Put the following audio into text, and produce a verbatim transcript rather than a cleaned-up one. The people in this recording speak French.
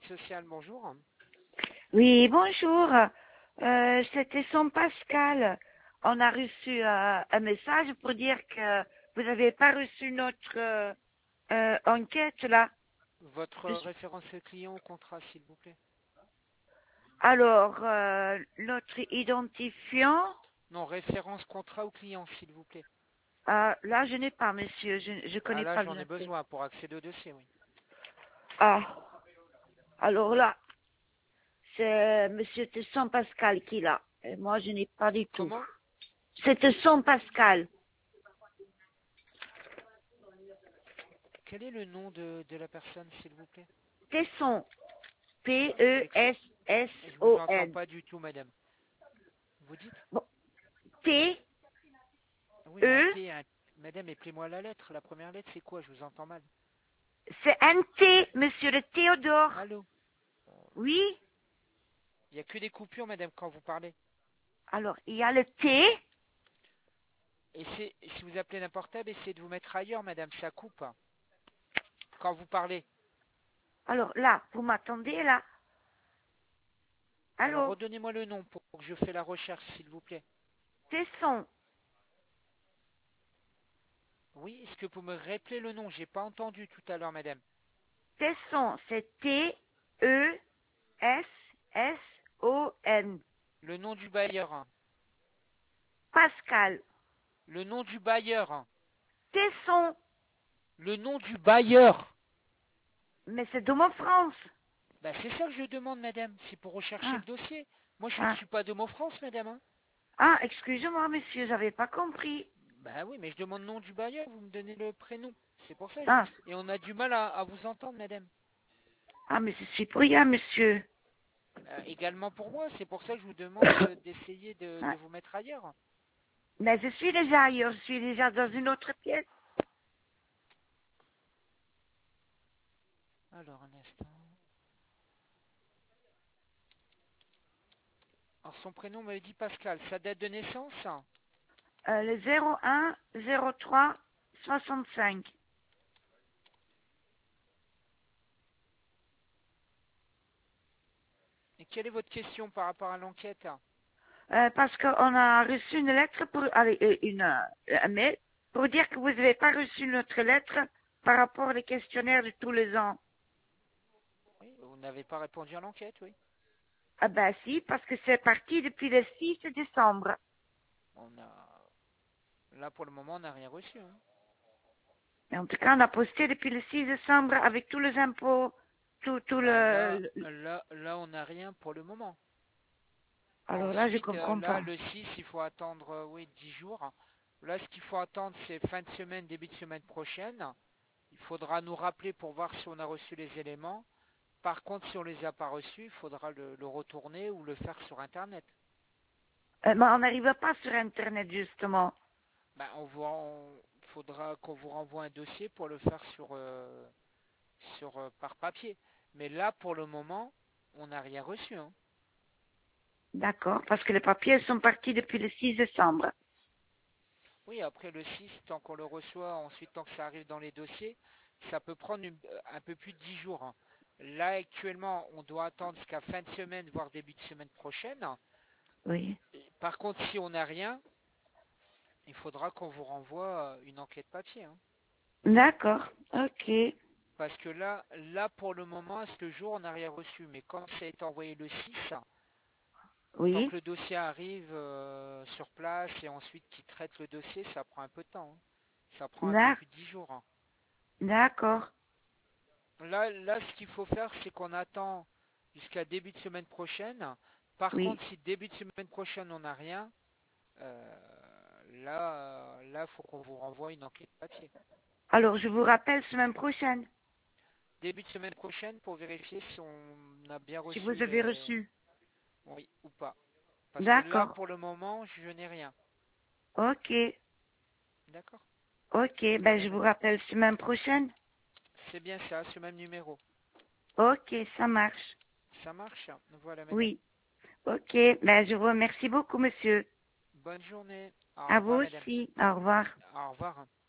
l'aide sociale, bonjour. Oui, bonjour. Euh, C'était son Pascal. On a reçu euh, un message pour dire que vous n'avez pas reçu notre euh, euh, enquête là. Votre Je- référence client au contrat, s'il vous plaît. Alors, euh, notre identifiant, Non, référence contrat ou client, s'il vous plaît. euh, là je n'ai pas, monsieur. Je ne Ah connais là, pas j'en ai bien. besoin pour accéder au dossier, oui. Ah, alors là, c'est monsieur Tesson Pascal qui l'a. Et moi, je n'ai pas du tout. Comment? C'est Tesson Pascal. Quel est le nom de, de la personne, s'il vous plaît? Tesson. Ex- Je vous entends P-E-S-S-O-N. pas du tout, madame. Vous dites? Bon, T, Oui, un E, T, un... Madame, appelez-moi la lettre. La première lettre, c'est quoi? Je vous entends mal. c'est un T, monsieur le Théodore. Allô? Oui, Il n'y a que des coupures, madame, quand vous parlez. alors il y a le T. Et c'est, si vous appelez d'un portable, essayez de vous mettre ailleurs, madame, ça coupe. Quand vous parlez. Alors là, vous m'attendez là. Alors, Allô, redonnez-moi le nom pour que je fasse la recherche, s'il vous plaît. Tesson. Oui, est-ce que vous me rappelez le nom? J'ai pas entendu tout à l'heure, madame. Tesson, c'est T, E, S, S, O, N. Le nom du bailleur. Pascal. Le nom du bailleur. Tesson. Le nom du bailleur. Mais c'est de mon France. Bah, c'est ça que je demande, madame. C'est pour rechercher Ah, le dossier. Moi, je ne ah, suis pas de France, madame. Hein. ah, excusez-moi, monsieur, j'avais pas compris. Bah oui, mais je demande le nom du bailleur. Vous me donnez le prénom. C'est pour ça. Ah, Et on a du mal à, à vous entendre, madame. ah, mais je suis pour rien, monsieur. Euh, également pour moi. C'est pour ça que je vous demande de- d'essayer de, Ah, de vous mettre ailleurs. mais je suis déjà ailleurs, je suis déjà dans une autre pièce. Alors, un instant. Alors, son prénom m'avait dit Pascal. Sa date de naissance? Euh, le zéro un zéro trois soixante-cinq. Et quelle est votre question par rapport à l'enquête? Euh, parce qu'on a reçu une lettre pour, allez, euh, une, euh, un mail pour dire que vous n'avez pas reçu notre lettre par rapport aux questionnaires de tous les ans. Oui, vous n'avez pas répondu à l'enquête, oui. Ah ben si, parce que c'est parti depuis le six décembre. On a... Là, pour le moment, on n'a rien reçu. Hein. Et en tout cas, on a posté depuis le six décembre avec tous les impôts, tout, tout Bah là, le, le- là, là, on n'a rien pour le moment. Alors là, je Ensuite, euh, comprends là, pas. le six, il faut attendre, euh, oui, dix jours. Là, ce qu'il faut attendre, c'est fin de semaine, début de semaine prochaine. Il faudra nous rappeler pour voir si on a reçu les éléments. Par contre, si on les a pas reçus, il faudra le, le retourner ou le faire sur Internet. Euh, mais on n'arrive pas sur Internet, justement. Bah, on vous, on- faudra qu'on vous renvoie un dossier pour le faire sur, euh, sur euh, par papier. Mais là, pour le moment, on n'a rien reçu. Hein. D'accord, parce que les papiers sont partis depuis le six décembre. Oui, après le six, tant qu'on le reçoit, ensuite tant que ça arrive dans les dossiers, ça peut prendre une- un peu plus de dix jours. Hein. Là, actuellement, on doit attendre jusqu'à fin de semaine, voire début de semaine prochaine. Oui. Et par contre, si on n'a rien, il faudra qu'on vous renvoie euh, une enquête papier. Hein. D'accord, ok. Parce que là, là, pour le moment, à ce jour, on n'a rien reçu. Mais comme ça a été envoyé le six, tant Oui, que le dossier arrive euh, sur place et ensuite qu'il traite le dossier, ça prend un peu de temps. Hein. Ça prend un peu D'ac- plus de dix jours. Hein. d'accord. Là, là, ce qu'il faut faire, c'est qu'on attend jusqu'à début de semaine prochaine. Par Oui. contre, si début de semaine prochaine, on n'a rien, euh, là, euh, là, faut qu'on vous renvoie une enquête papier. Alors, je vous rappelle semaine prochaine, Début de semaine prochaine pour vérifier si on a bien si vous reçu avez les... reçu. Oui ou pas. Parce que là, D'accord. pour le moment, je n'ai rien. Ok. D'accord. Ok, ben Voilà, je vous madame. rappelle semaine prochaine. C'est bien ça, ce même numéro. Ok, ça marche. Ça marche. Voilà, madame. Oui. Ok, ben je vous remercie beaucoup, monsieur. Bonne journée. Au À vous revoir, madame. aussi. Au revoir. Au revoir.